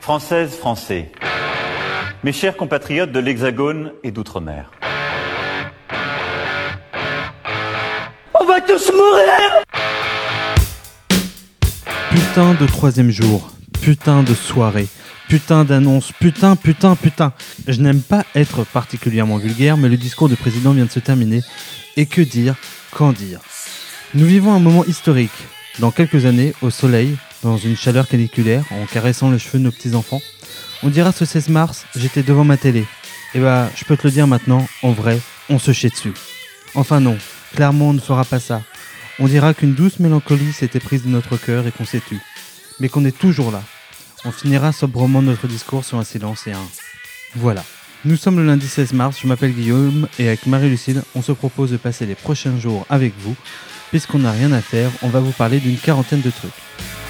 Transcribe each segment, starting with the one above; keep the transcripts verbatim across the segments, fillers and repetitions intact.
Françaises, Français, mes chers compatriotes de l'Hexagone et d'Outre-mer. On va tous mourir! Putain de troisième jour, putain de soirée, putain d'annonce, putain, putain, putain. Je n'aime pas être particulièrement vulgaire, mais le discours du président vient de se terminer. Et que dire, qu'en dire? Nous vivons un moment historique. Dans quelques années, au soleil, dans une chaleur caniculaire, en caressant les cheveux de nos petits-enfants, on dira ce seize mars, j'étais devant ma télé. Et bah, je peux te le dire maintenant, en vrai, on se chie dessus. Enfin non, clairement on ne fera pas ça. On dira qu'une douce mélancolie s'était prise de notre cœur et qu'on s'est tu. Mais qu'on est toujours là. On finira sobrement notre discours sur un silence et un « voilà ». Nous sommes le lundi seize mars, je m'appelle Guillaume et avec Marie-Lucille, on se propose de passer les prochains jours avec vous. Puisqu'on n'a rien à faire, on va vous parler d'une quarantaine de trucs.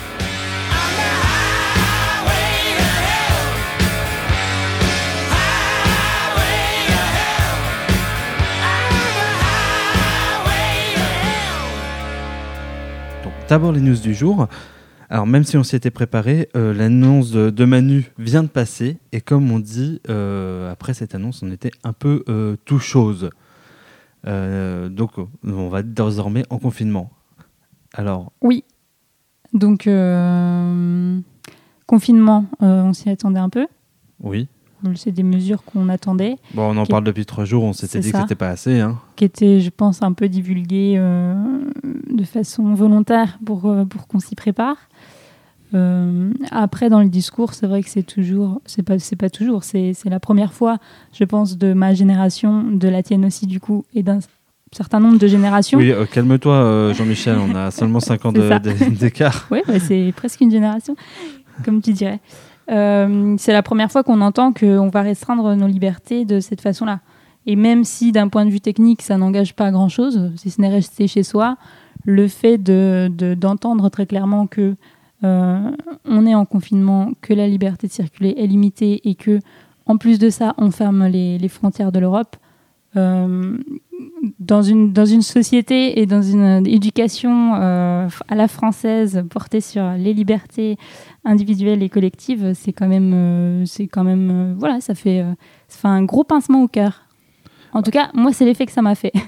Donc, d'abord les news du jour. Alors même si on s'y était préparé, euh, l'annonce de, de Manu vient de passer. Et comme on dit, euh, après cette annonce, on était un peu euh, tout chose. Euh, donc on va désormais en confinement. Alors oui, donc euh, confinement, euh, on s'y attendait un peu. Oui. C'est des mesures qu'on attendait. Bon, on en parle depuis trois jours, on s'était dit ça. que c'était pas assez. Hein. Qui étaient, je pense, un peu divulguées euh, de façon volontaire pour, euh, pour qu'on s'y prépare. Euh, après, dans le discours, c'est vrai que c'est toujours, c'est pas, c'est pas toujours, c'est, c'est la première fois, je pense, de ma génération, de la tienne aussi, du coup, et d'un certain nombre de générations. Oui, euh, calme-toi, euh, Jean-Michel, on a seulement cinq ans de, de, d'écart. Oui, bah, c'est presque une génération, comme tu dirais. Euh, c'est la première fois qu'on entend qu'on va restreindre nos libertés de cette façon-là. Et même si, d'un point de vue technique, ça n'engage pas grand-chose, si ce n'est rester chez soi, le fait de, de, d'entendre très clairement que Euh, on est en confinement, que la liberté de circuler est limitée et que, en plus de ça, on ferme les, les frontières de l'Europe. Euh, dans, une, dans une société et dans une éducation euh, à la française portée sur les libertés individuelles et collectives, c'est quand même, euh, c'est quand même euh, voilà, ça fait, euh, ça fait un gros pincement au cœur. En tout cas, moi, c'est l'effet que ça m'a fait.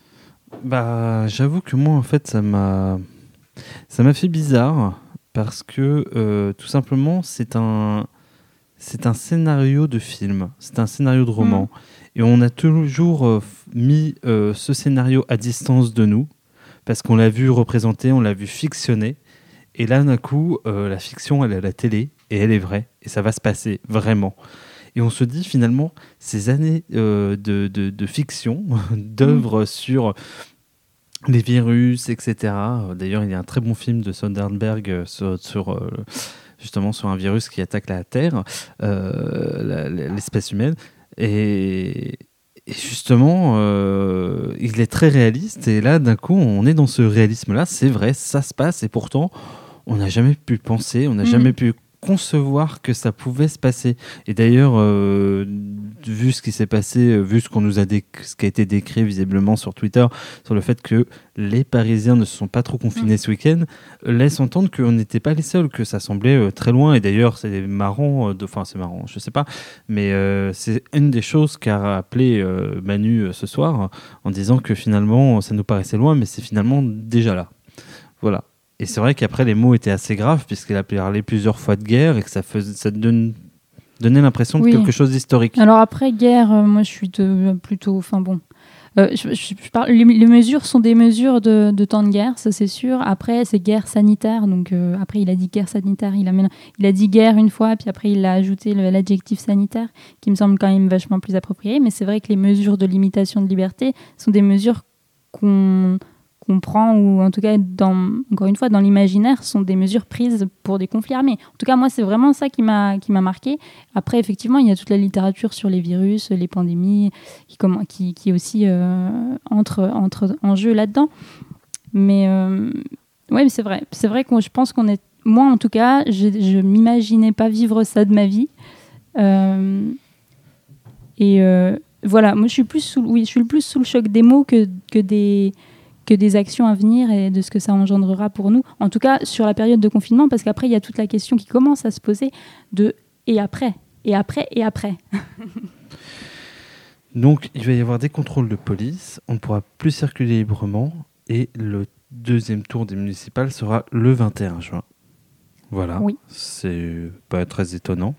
Bah, j'avoue que moi, en fait, ça m'a, ça m'a fait bizarre. Parce que, euh, tout simplement, c'est un, c'est un scénario de film, c'est un scénario de roman. Mmh. Et on a toujours euh, mis euh, ce scénario à distance de nous, parce qu'on l'a vu représenté, on l'a vu fictionné. Et là, d'un coup, euh, la fiction, elle est à la télé, et elle est vraie, et ça va se passer vraiment. Et on se dit, finalement, ces années euh, de, de, de fiction, d'œuvres mmh. sur les virus, et cetera. D'ailleurs, il y a un très bon film de Soderbergh sur, sur euh, justement sur un virus qui attaque la Terre, euh, la, l'espèce humaine. Et, et justement, euh, il est très réaliste. Et là, d'un coup, on est dans ce réalisme-là. C'est vrai, ça se passe. Et pourtant, on n'a jamais pu penser, on n'a mmh. jamais pu concevoir que ça pouvait se passer. Et d'ailleurs, euh, vu ce qui s'est passé, vu ce qu'on nous a dé- ce qui a été décrit visiblement sur Twitter, sur le fait que les Parisiens ne se sont pas trop confinés mmh. ce week-end, laisse entendre qu'on n'était pas les seuls, que ça semblait euh, très loin. Et d'ailleurs, c'est marrant, enfin euh, c'est marrant, je sais pas, mais euh, c'est une des choses qu'a rappelé euh, Manu euh, ce soir, en disant que finalement, ça nous paraissait loin, mais c'est finalement déjà là. Voilà. Et c'est vrai qu'après, les mots étaient assez graves, puisqu'il a parlé plusieurs fois de guerre et que ça, faisait, ça donne, donnait l'impression de oui. quelque chose d'historique. Alors après, guerre, euh, moi je suis de, plutôt... Enfin bon... Euh, je, je, je parle, les, les mesures sont des mesures de, de temps de guerre, ça c'est sûr. Après, c'est guerre sanitaire. Donc euh, après, il a dit guerre sanitaire. Il a, il a dit guerre une fois, puis après, il a ajouté le, l'adjectif sanitaire, qui me semble quand même vachement plus approprié. Mais c'est vrai que les mesures de limitation de liberté sont des mesures qu'on... qu'on prend, ou en tout cas, dans, encore une fois, dans l'imaginaire, sont des mesures prises pour des conflits armés. En tout cas, moi, c'est vraiment ça qui m'a, qui m'a marqué. Après, effectivement, il y a toute la littérature sur les virus, les pandémies, qui, comment, qui, qui aussi euh, entre, entre en jeu là-dedans. Mais euh, oui, mais c'est vrai. C'est vrai que je pense qu'on est... Moi, en tout cas, je ne m'imaginais pas vivre ça de ma vie. Euh, et euh, voilà, moi, je suis, plus sous, oui, je suis le plus sous le choc des mots que, que des... que des actions à venir et de ce que ça engendrera pour nous. En tout cas, sur la période de confinement, parce qu'après, il y a toute la question qui commence à se poser de et après, et après, et après. Donc, il va y avoir des contrôles de police, on ne pourra plus circuler librement, et le deuxième tour des municipales sera le vingt et un juin. Voilà, oui. C'est pas très étonnant.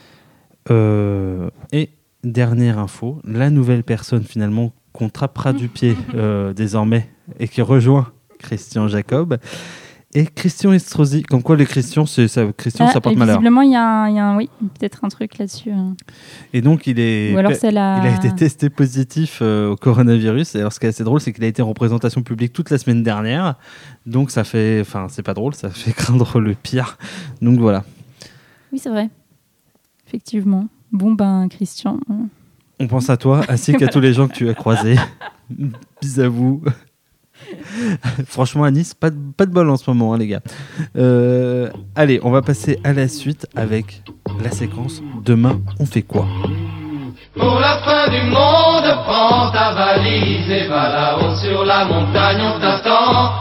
Euh, et dernière info, la nouvelle personne finalement qu'on trappera du pied euh, désormais et qui rejoint Christian Jacob et Christian Estrosi. Comme quoi les Christians, c'est, ça, Christian, ah, ça porte malheur. Visiblement, il y a, un, y a un, oui, peut-être un truc là-dessus. Hein. Et donc il est, Ou alors c'est la... il a été testé positif euh, au coronavirus. Et alors ce qui est assez drôle, c'est qu'il a été en représentation publique toute la semaine dernière. Donc ça fait, enfin c'est pas drôle, ça fait craindre le pire. Donc voilà. Oui, c'est vrai. Effectivement. Bon ben, Christian. Euh... On pense à toi, ainsi qu'à tous les gens que tu as croisés. Bis à vous. Franchement, à Nice, pas de, pas de bol en ce moment, hein, les gars. Euh, allez, on va passer à la suite avec la séquence Demain, on fait quoi ? Pour la fin du monde, prends ta valise et va là-haut sur la montagne, on t'attend.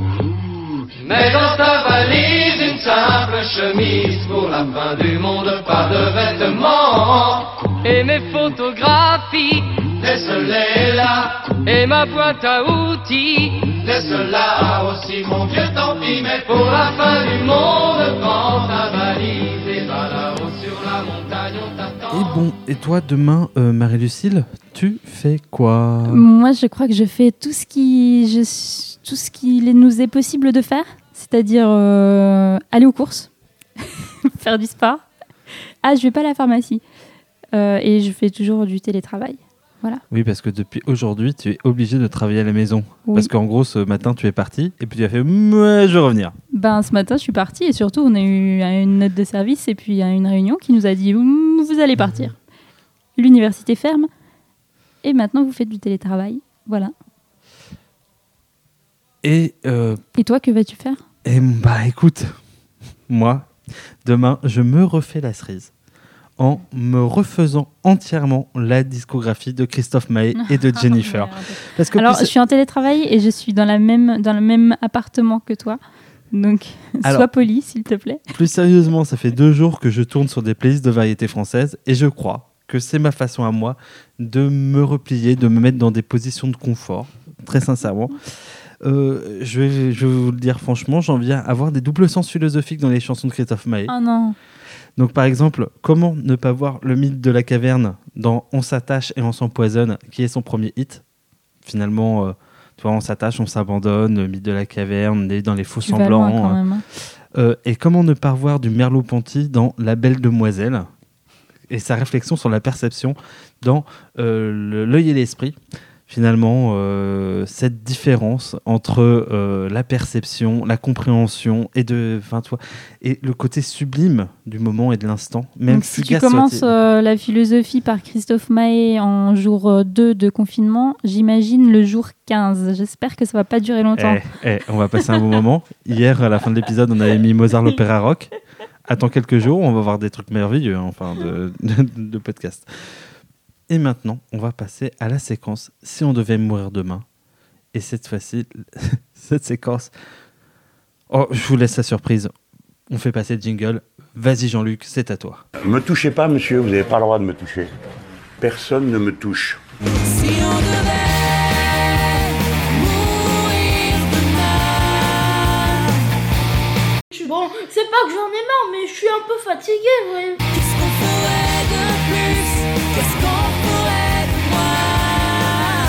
Mets dans ta valise une simple chemise. Pour la fin du monde, pas de vêtements. Et mes photographies, laisse-les là. Et ma boîte à outils, laisse-la aussi, mon Dieu, tant pis. Mais pour la fin du monde, prends ta valise et va là-haut sur la montagne, on t'attend. Et bon, et toi, demain, euh, Marie-Lucille, tu fais quoi ? Moi, je crois que je fais tout ce qui, je, tout ce qu'il nous est possible de faire, c'est-à-dire euh, aller aux courses, faire du sport. Ah, je vais pas à la pharmacie. Euh, et je fais toujours du télétravail. Voilà. Oui, parce que depuis aujourd'hui, tu es obligé de travailler à la maison. Oui. Parce qu'en gros, ce matin, tu es parti et puis tu as fait « ouais, je vais revenir ». Ben, ce matin, je suis partie et surtout, on a eu une note de service et puis une réunion qui nous a dit « vous allez partir ». L'université ferme et maintenant, vous faites du télétravail. Voilà. Et, euh, et toi, que vas-tu faire ? Et bah écoute, moi, demain, je me refais la cerise en me refaisant entièrement la discographie de Christophe Maé et de Jennifer. Parce que Alors, plus... je suis en télétravail et je suis dans, la même, dans le même appartement que toi. Donc, Alors, sois poli, s'il te plaît. Plus sérieusement, ça fait deux jours que je tourne sur des playlists de variété française et je crois que c'est ma façon à moi de me replier, de me mettre dans des positions de confort, très sincèrement. Euh, je, vais, je vais vous le dire franchement, j'en viens à avoir des doubles sens philosophiques dans les chansons de Christophe Maé. Oh non. Donc par exemple, comment ne pas voir le mythe de la caverne dans On s'attache et on s'empoisonne, qui est son premier hit. Finalement, euh, tu vois, on s'attache, on s'abandonne, le mythe de la caverne, dans les faux tu semblants. Vas loin, quand même, hein. euh, et comment ne pas voir du Merleau-Ponty dans La Belle Demoiselle et sa réflexion sur la perception dans euh, le, L'œil et l'esprit. Finalement, euh, cette différence entre euh, la perception, la compréhension et, de, tu vois, et le côté sublime du moment et de l'instant. Même Donc, si tu commences euh, la philosophie par Christophe Maé en jour deux de confinement, j'imagine le jour quinze. J'espère que ça ne va pas durer longtemps. Eh, eh, on va passer un bon moment. Hier, à la fin de l'épisode, on avait mis Mozart l'opéra rock. Attends quelques jours, on va voir des trucs merveilleux, enfin, de, de, de podcast. Et maintenant, on va passer à la séquence « Si on devait mourir demain ». Et cette fois-ci, cette séquence... Oh, je vous laisse la surprise. On fait passer le jingle. Vas-y Jean-Luc, c'est à toi. Me touchez pas, monsieur, vous n'avez pas le droit de me toucher. Personne ne me touche. Si on devait mourir demain. Bon, c'est pas que j'en ai marre, mais je suis un peu fatigué, ouais. Qu'est-ce qu'on ferait de plus ? Qu'est-ce qu'on ferait de moins ?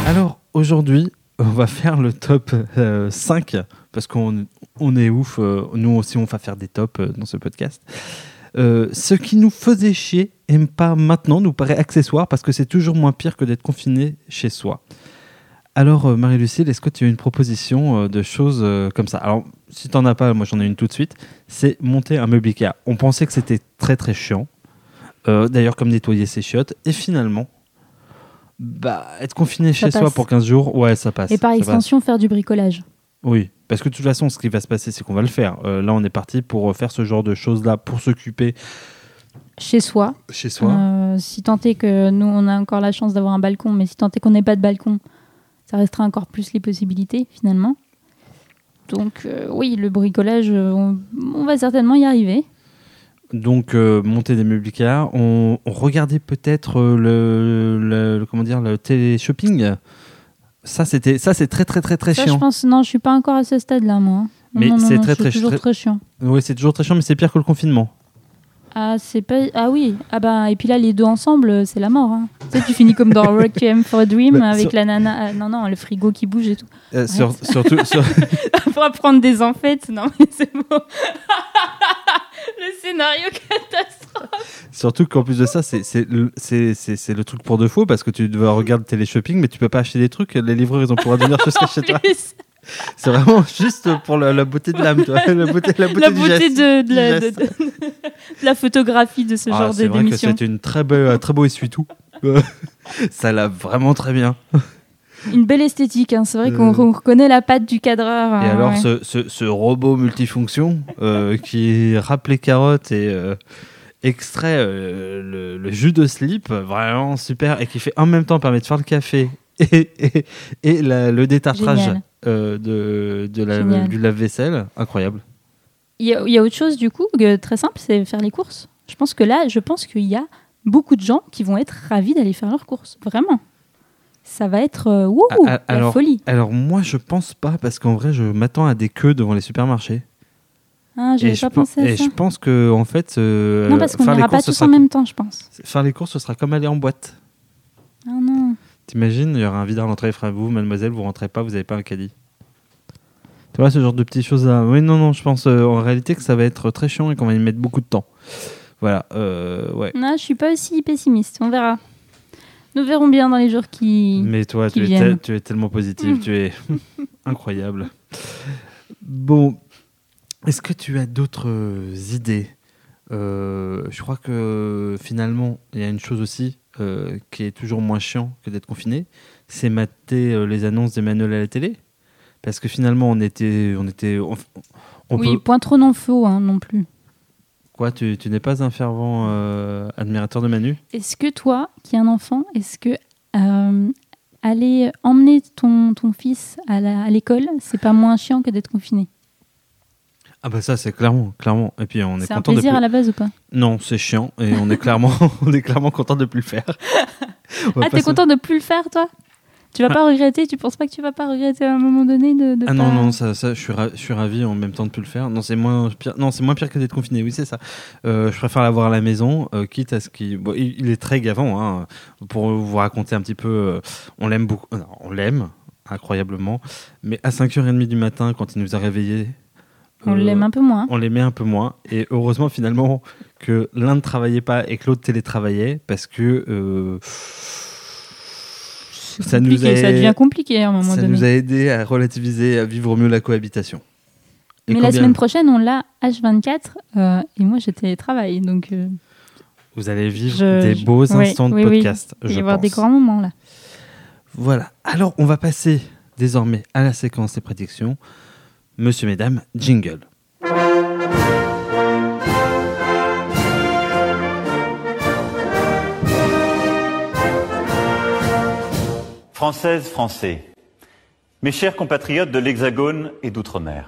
Alors, aujourd'hui, on va faire le top euh, cinq, parce qu'on on est ouf, euh, nous aussi on va faire des tops euh, dans ce podcast. Euh, ce qui nous faisait chier, et pas maintenant, nous paraît accessoire, parce que c'est toujours moins pire que d'être confiné chez soi. Alors, euh, Marie-Lucille, est-ce que tu as une proposition euh, de choses euh, comme ça ? Alors, si tu n'en as pas, moi j'en ai une tout de suite, c'est monter un meuble Ikea. On pensait que c'était très très chiant, euh, d'ailleurs comme nettoyer ses chiottes, et finalement, bah, être confiné ça chez passe. soi pour quinze jours, ouais, ça passe. Et par ça extension, passe. faire du bricolage. Oui, parce que de toute façon, ce qui va se passer, c'est qu'on va le faire. Euh, là, on est parti pour faire ce genre de choses-là, pour s'occuper chez soi. Chez soi. Euh, si tant est que nous, on a encore la chance d'avoir un balcon, mais si tant est qu'on n'ait pas de balcon, ça restera encore plus les possibilités, finalement. Donc, euh, oui, le bricolage, on, on va certainement y arriver. donc euh, monter des meubles Ikea. On, on regardait peut-être euh, le, le, le- comment dire le télé-shopping. Ça c'était ça c'est très très très très Ça, chiant. je pense, non, je suis pas encore à ce stade-là, moi. Mais non, non, c'est non, très, c'est très- toujours très- très chiant. Oui, c'est toujours très chiant, mais c'est pire que le confinement. Ah, c'est pas... ah oui, ah bah, et puis là, les deux ensemble, c'est la mort. Hein. Tu sais, tu finis comme dans Requiem for a Dream Bah, avec sur- la nana. ah, non, non, le frigo qui bouge et tout. Euh, sur- surtout sur- Pour apprendre des enfêtes, non, mais c'est bon. Le scénario catastrophe. surtout qu'en plus de ça, c'est c'est le, c'est- c'est- c'est le truc pour de faux parce que tu dois regarder télé-shopping, mais tu peux pas acheter des trucs. Les livreurs, ils ont pouvoir venir jusqu'à chez toi. Plus, C'est vraiment juste pour la, la beauté de l'âme, tu vois. La beauté, la beauté, la du beauté geste, de, de du la, de, geste. de- de la photographie de ce Ah, genre c'est de- vrai que d'émission. c'était une très belle, un très beau essuie-tout. Ça l'a vraiment très bien. Une belle esthétique, hein. C'est vrai qu'on Euh. on reconnaît la patte du cadreur. Et hein, alors, ouais. ce, ce, ce robot multifonction euh, qui râpe les carottes et euh, extrait euh, le, le jus de slip, vraiment super, et qui fait en même temps permet de faire le café et, et, et la- le détartrage Génial. euh, de, de la, Génial. du lave-vaisselle. Incroyable. Il y, a, il y a autre chose, du coup, que, très simple, c'est faire les courses. Je pense que là, je pense qu'il y a beaucoup de gens qui vont être ravis d'aller faire leurs courses. Vraiment. Ça va être euh, wouhou, Ah, ah, la alors, folie. alors, moi, je pense pas, parce qu'en vrai, je m'attends à des queues devant les supermarchés. Ah, j'avais Et, je, pas pen- pensé à et ça. je pense que, en fait, euh, Non, parce qu'on faire les n'ira pas courses, ce tous sera en même temps, je pense. Faire les courses, ce sera comme aller en boîte. Ah non. T'imagines, il y aura un videur à l'entrée, il fera vous, mademoiselle, vous rentrez pas, vous n'avez pas un caddie. Tu vois, ce genre de petites choses-là. Oui, non, non, je pense euh, en réalité que ça va être très chiant et qu'on va y mettre beaucoup de temps. Voilà, euh, ouais. Non, je suis pas aussi pessimiste. On verra. Nous verrons bien dans les jours qui. Mais toi, qui tu es, viennent. tel- tu es tellement positive, tu es incroyable. Bon, est-ce que tu as d'autres euh, idées Euh, Je crois que finalement, il y a une chose aussi euh, qui est toujours moins chiant que d'être confiné, c'est mater euh, les annonces d'Emmanuel à la télé. Parce que finalement, on était, on était, on, on oui, peut- point trop non faux, hein, non plus. Quoi, tu, tu n'es pas un fervent euh, admirateur de Manu? Est-ce que toi, qui es un enfant, est-ce que euh, aller emmener ton, ton fils à la- à l'école, c'est pas moins chiant que d'être confiné? Ah bah ça, c'est clairement, clairement. Et puis on est, C'est un content de plaisir plus... à la base ou pas? Non, c'est chiant et on est clairement, on est clairement content de plus le faire. On va Ah, pas t'es se- content de plus le faire, toi? Tu vas pas regretter? Tu penses pas que tu vas pas regretter à un moment donné de, de Ah pas- non non, ça, ça, je suis, ra- je suis ravi en même temps de plus le faire. Non, c'est moins pire. Non, c'est moins pire que d'être confiné. Oui, c'est ça. Euh, je préfère l'avoir à la maison, euh, quitte à ce qu'il. Bon, il, il est très gavant. Hein, pour vous raconter un petit peu, euh, on l'aime beaucoup. Non, on l'aime incroyablement. Mais à cinq heures trente du matin, quand il nous a réveillés, On euh, l'aime un peu moins. on l'aimait un peu moins. Et heureusement, finalement, que l'un ne travaillait pas et que l'autre télétravaillait, parce que euh, C'est ça nous compliqué, a, ça devient compliqué à un moment ça donné. nous a aidé à relativiser, à vivre mieux la cohabitation. Et Mais la combien- semaine prochaine, on l'a H vingt-quatre euh, et moi, je télétravaille. Donc, euh, Vous allez vivre Je- des je- beaux oui, instants de oui, oui. podcast, il va je y avoir pense. des grands moments là. Voilà. Alors, on va passer désormais à la séquence des prédictions. Monsieur, mesdames, jingle. Françaises, Français, mes chers compatriotes de l'Hexagone et d'Outre-mer.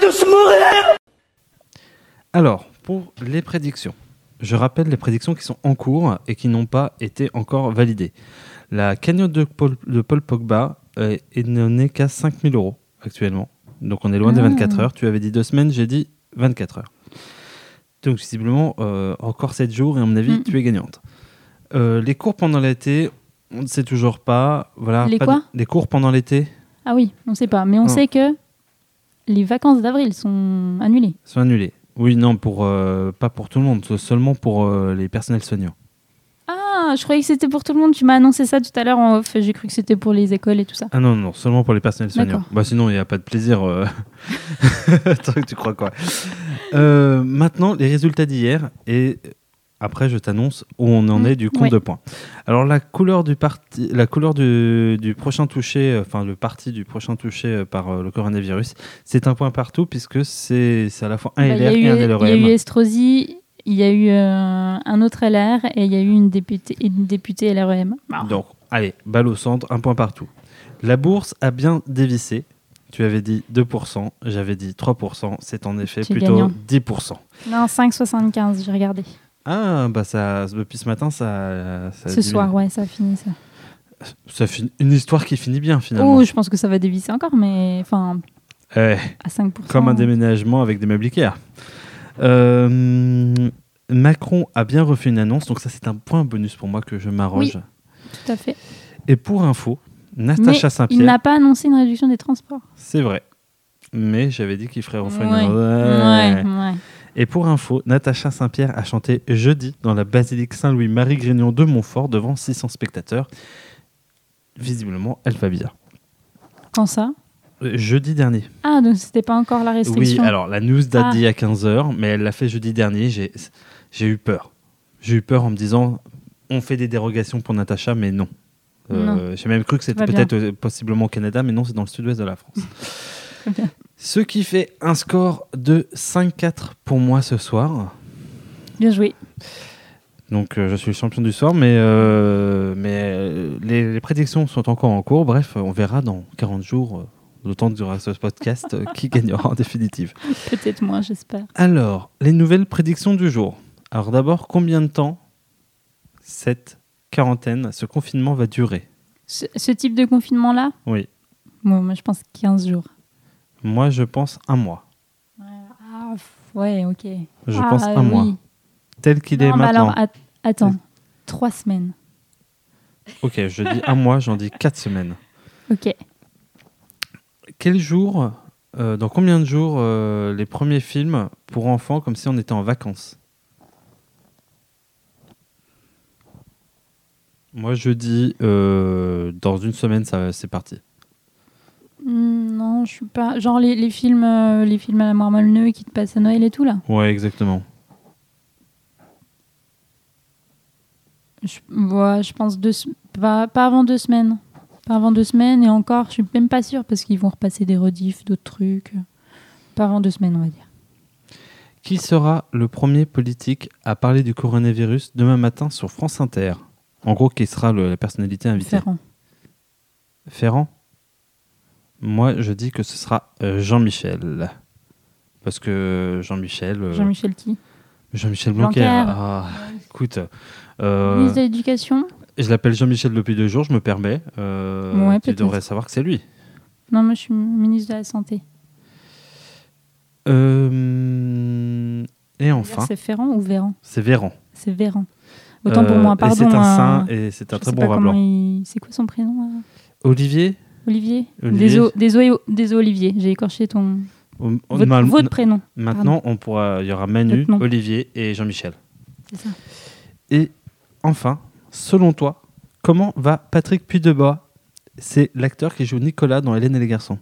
Alors, pour les prédictions, je rappelle les prédictions qui sont en cours et qui n'ont pas été encore validées. La cagnotte de Paul, de Paul Pogba euh, est n'est qu'à cinq mille euros actuellement. Donc, on est loin des Ah. vingt-quatre heures. Tu avais dit deux semaines, j'ai dit vingt-quatre heures. Donc, visiblement, euh, encore sept jours et à mon avis, Mm. tu es gagnante. Euh, les cours pendant l'été, on ne sait toujours pas. Voilà, Les pas quoi de- Les cours pendant l'été Ah oui, on sait pas. Mais on Non. sait que les vacances d'avril sont annulées. sont annulés. Oui, non, pour, euh, pas pour tout le monde, seulement pour euh, les personnels soignants. Ah, je croyais que c'était pour tout le monde. Tu m'as annoncé ça tout à l'heure en off. J'ai cru que c'était pour les écoles et tout ça. Ah non, non, seulement pour les personnels soignants. D'accord. Bah, sinon, il n'y a pas de plaisir. euh. Attends, tu crois quoi Euh, Maintenant, les résultats d'hier. Et après, je t'annonce où on en Mmh, est du compte oui. de points. Alors, la couleur du, parti, la couleur du, du prochain touché, euh, enfin, le parti du prochain touché euh, par euh, le coronavirus, c'est un point partout, puisque c'est c'est à la fois un Bah, L il y R a eu, et un il L R E y a M. eu Estrosi, il y a eu euh, un autre L R et il y a eu une députée, une députée L R E M. Bah, Donc, allez, balle au centre, un point partout. La bourse a bien dévissé, Tu avais dit deux pour cent, j'avais dit trois pour cent. C'est en effet Tu es plutôt gagnant. dix pour cent. Non, cinq virgule soixante-quinze, j'ai regardé. Ah, bah ça, depuis ce matin, ça. ça Ce diminue. soir, ouais, ça a fini ça. Ça finit, une histoire qui finit bien finalement. Oh, je pense que ça va dévisser encore, mais enfin, Ouais, à cinq pour cent. comme un déménagement avec des meubles Ikea. Euh, Macron a bien refait une annonce, donc ça c'est un point bonus pour moi que je m'arroge. Oui. Tout à fait. Et pour info, Natacha Mais Saint-Pierre, il n'a pas annoncé une réduction des transports. c'est vrai. Mais j'avais dit qu'il ferait refaire Ouais. une Ouais, Ouais. ouais. Et pour info, Natacha Saint-Pierre a chanté jeudi dans la basilique Saint-Louis-Marie-Grignon de Montfort devant six cents spectateurs. Visiblement, elle va bien. Quand ça? Euh, Jeudi dernier. Ah, donc c'était pas encore la Oui, restriction. alors la news date Ah. d'il y a quinze heures, mais elle l'a fait jeudi dernier. J'ai, j'ai eu peur. J'ai eu peur en me disant on fait des dérogations pour Natacha, mais non. Euh, Non. J'ai même cru que c'était Va bien. peut-être euh, possiblement au Canada, mais non, c'est dans le sud-ouest de la France. Très bien. Ce qui fait un score de cinq quatre pour moi ce soir. Bien joué. Donc euh, je suis le champion du soir, mais, euh, mais euh, les, les prédictions sont encore en cours. Bref, on verra dans quarante jours, euh, le temps que durera ce podcast, euh, qui gagnera en définitive. Peut-être moins, j'espère. Alors, les nouvelles prédictions du jour. Alors d'abord, combien de temps cette quarantaine, ce confinement va durer? Ce, ce type de confinement-là, Oui. moi, moi, je pense quinze jours. Moi, je pense un mois. Ah, f- ouais, ok. Je Ah, pense un oui. mois. Tel qu'il est Non, mais maintenant. alors, at- attends. Trois semaines. Ok, je dis un mois, j'en dis quatre semaines. Ok. Quel jour, euh, dans combien de jours euh, les premiers films pour enfants, comme si on était en vacances? Moi, je dis euh, dans une semaine, ça, c'est parti. Hmm, non, je suis pas. Genre les, les films, euh, les films à la mort Molyneux qui te passent à Noël et tout là. Ouais, exactement. Je, ouais, je pense deux, se- pas, pas avant deux semaines. Pas avant deux semaines et encore, je suis même pas sûre parce qu'ils vont repasser des rediffs, d'autres trucs. Pas avant deux semaines, on va dire. Qui sera le premier politique à parler du coronavirus demain matin sur France Inter? En gros, qui sera le- la personnalité invitée? Ferrand. Ferrand? Moi, je dis que ce sera euh, Jean-Michel. Parce que Jean-Michel... euh, Jean-Michel qui? Jean-Michel Blanquer. Blanquer. Ah, écoute, euh, Ministre de l'Éducation? je l'appelle Jean-Michel depuis deux jours, je me permets. Euh, Ouais, tu peut-être. devrais savoir que c'est lui. Non, moi je suis ministre de la Santé. Euh, et enfin, C'est Ferrand ou Véran? c'est Véran. C'est Véran. Autant pour Euh, moi, et pardon. c'est un euh, saint et c'est un je très sais bon pas vin comment blanc. il- C'est quoi son prénom euh Olivier? Olivier, Olivier. Désolé, désolé, désolé, Olivier, j'ai écorché ton On- on- votre, mal- votre prénom. Maintenant, on pourra, il y aura Manu, Votre nom. Olivier et Jean-Michel. C'est ça. Et enfin, selon toi, comment va Patrick Puydebois? C'est l'acteur qui joue Nicolas dans Hélène et les garçons.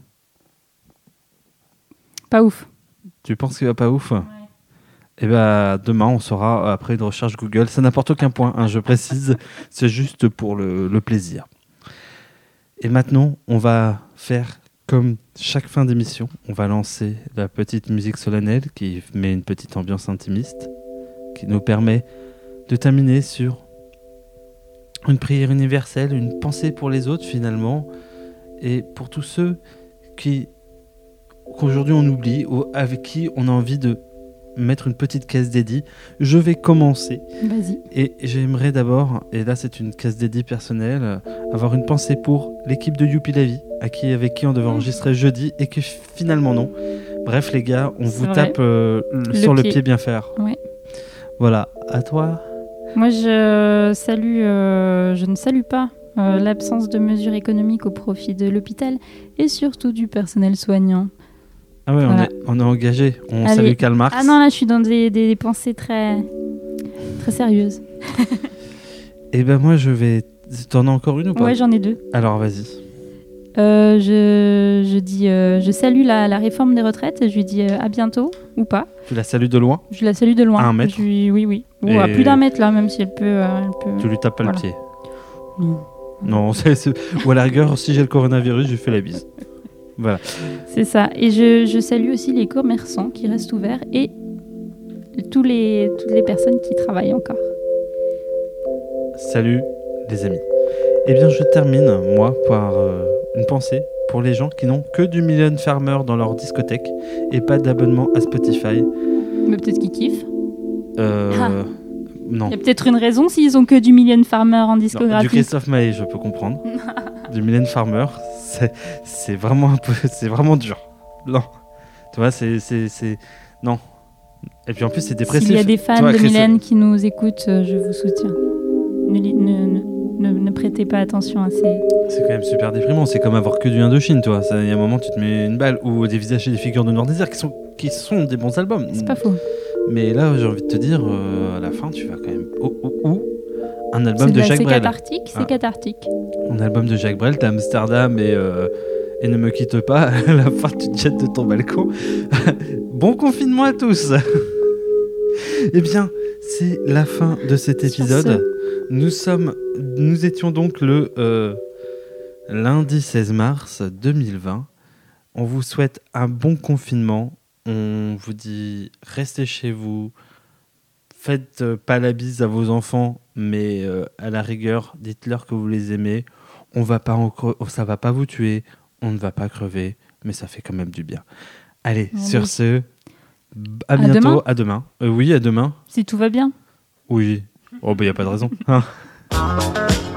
Pas ouf. Tu penses qu'il va pas ouf? Eh ben, demain, on saura après une recherche Google. Ça n'apporte aucun point, hein, je précise. C'est juste pour le, le plaisir. Et maintenant, on va faire comme chaque fin d'émission. On va lancer la petite musique solennelle qui met une petite ambiance intimiste, qui nous permet de terminer sur une prière universelle, une pensée pour les autres finalement, et pour tous ceux qui qu'aujourd'hui on oublie, ou avec qui on a envie de mettre une petite case dédiée. Je vais commencer Vas-y. et j'aimerais d'abord, et là c'est une case dédiée personnelle, euh, avoir une pensée pour l'équipe de Youpi la vie, à qui, avec qui on devait enregistrer jeudi et que finalement non. Bref les gars, on C'est vous vrai. tape euh, le- Le sur le pied. pied bien faire. Ouais. Voilà, à toi. Moi, je salue, euh, je ne salue pas euh, l'absence de mesures économiques au profit de l'hôpital et surtout du personnel soignant. Ah ouais, Voilà. on, est, on est engagé. On Allez. salue Karl Marx. Ah non, là, je suis dans des, des pensées très, très sérieuses. Et ben moi je vais... T'en as encore une ou pas? Ouais, j'en ai deux. Alors vas-y. Euh, je, je dis, euh, je salue la, la réforme des retraites. Je lui dis euh, à bientôt ou pas. Tu la salues de loin? Je la salue de loin. À un mètre Je lui- Oui, oui. Ou Et- à plus d'un mètre là, même si elle peut. euh, elle peut... Tu lui tapes pas Voilà. le pied? Non. Non, c'est, c'est- ou à la rigueur, si j'ai le coronavirus, je lui fais la bise. Voilà. C'est ça. Et je, je salue aussi les commerçants qui restent ouverts et tous les, toutes les personnes qui travaillent encore. Salut les amis. Eh bien, je termine, moi, par euh, une pensée pour les gens qui n'ont que du Mylène Farmer dans leur discothèque et pas d'abonnement à Spotify. Mais peut-être qu'ils kiffent. Euh, Ah. Non. Il y a peut-être une raison s'ils ont que du Mylène Farmer en Non, discographie. du Christophe Maé, je peux comprendre. Du Mylène Farmer, c'est, c'est vraiment un peu, c'est vraiment dur. Non, tu vois, c'est, c'est, c'est, non. Et puis en plus, c'est dépressif. S'il y a des fans Tu vois, de Christophe- Mylène qui nous écoutent, euh, je vous soutiens. Ne, li- ne, ne, ne, ne prêtez pas attention à ces... C'est quand même super déprimant. C'est comme avoir que du Indochine, toi. Ça, il y a un moment, tu te mets une balle ou des visages et des figures de Noir Désert qui sont, qui sont des bons albums. C'est pas faux. Mais là, j'ai envie de te dire, euh, à la fin, tu vas quand même. Ou, ou, ou un album C'est de de- Jacques c'est Brel. cathartique, c'est Ah. cathartique. Un album de Jacques Brel, t'as Amsterdam et, euh, et Ne me quitte pas. À la fin, tu te jettes de ton balcon. Bon confinement à tous. Eh bien, c'est la fin de cet Sur épisode. Nous sommes, nous étions donc le euh, lundi seize mars deux mille vingt. On vous souhaite un bon confinement. On vous dit restez chez vous. Faites euh, pas la bise à vos enfants, mais euh, à la rigueur, dites-leur que vous les aimez. On va pas en cre- ça va pas vous tuer, on ne va pas crever, mais ça fait quand même du bien. Allez, Allez. sur ce, à À bientôt, demain. à demain. Euh, oui, à demain. Si tout va bien. Oui. Oh, bah, y a pas de raison. Hein.